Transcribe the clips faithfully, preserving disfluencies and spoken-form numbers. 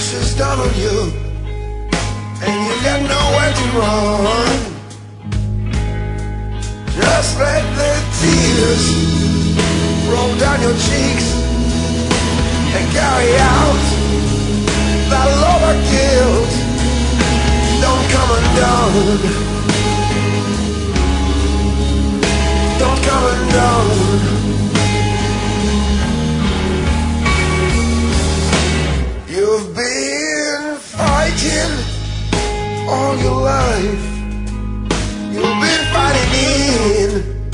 crashes down on you, and you got nowhere to run. Just let the tears roll down your cheeks and carry out that love of guilt. Don't come undone. Don't come undone. You've been fighting all your life. You've been fighting in.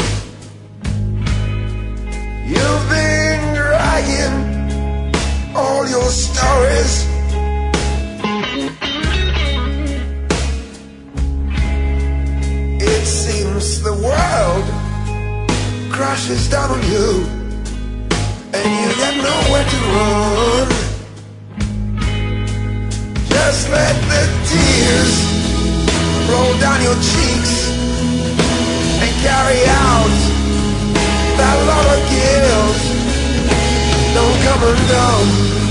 You've been dragging all your stories. It seems the world crashes down on you, and you got nowhere to run. Just let the tears roll down your cheeks and carry out that lot of guilt. Don't come undone.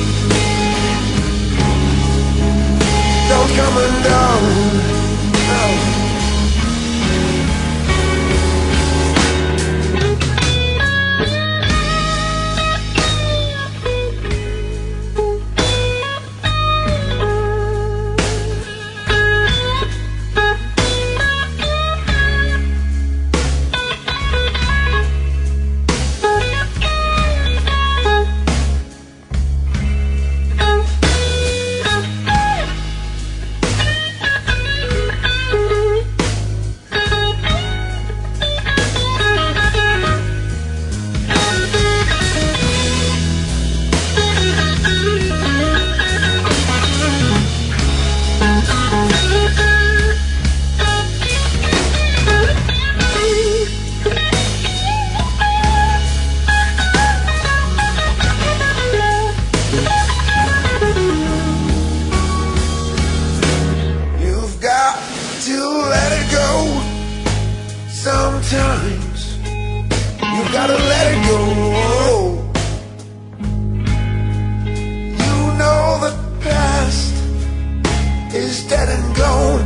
Don't come undone. No. Sometimes you gotta let it go. You know the past is dead and gone.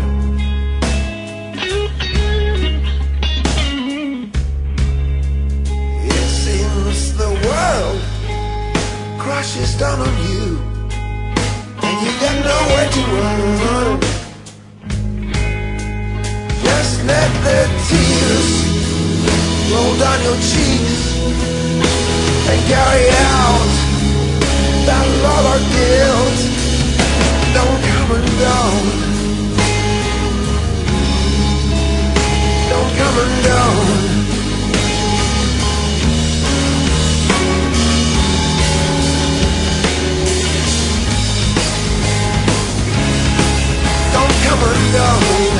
It seems the world crashes down on you, and you got nowhere to run. Just let the tears roll down your cheeks and carry out that lot of guilt. Don't come undone. Don't come undone. Don't come undone.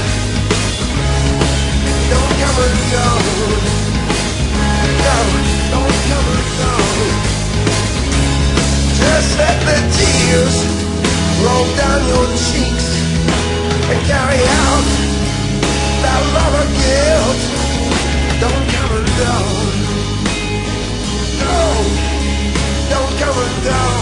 Don't come undone. No, don't come undone. Just let the tears roll down your cheeks and carry out that love of guilt. Don't come undone. No, don't come undone.